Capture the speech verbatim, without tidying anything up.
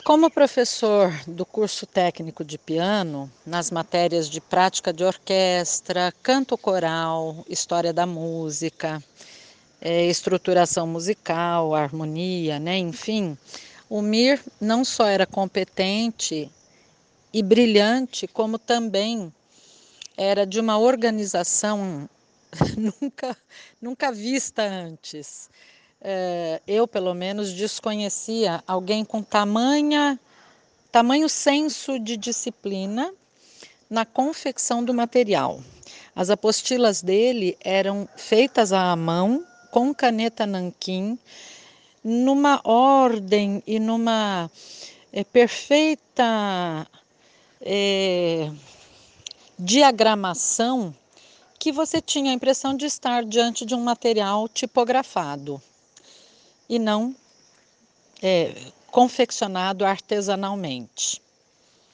Como professor do curso técnico de piano, nas matérias de prática de orquestra, canto coral, história da música, eh, estruturação musical, harmonia, né, enfim, o Mir não só era competente e brilhante, como também era de uma organização nunca, nunca vista antes. Eh, eu, pelo menos, desconhecia alguém com tamanha tamanho senso de disciplina na confecção do material. As apostilas dele eram feitas à mão, com caneta nanquim, numa ordem e numa é, perfeita é, diagramação que você tinha a impressão de estar diante de um material tipografado e não é, confeccionado artesanalmente.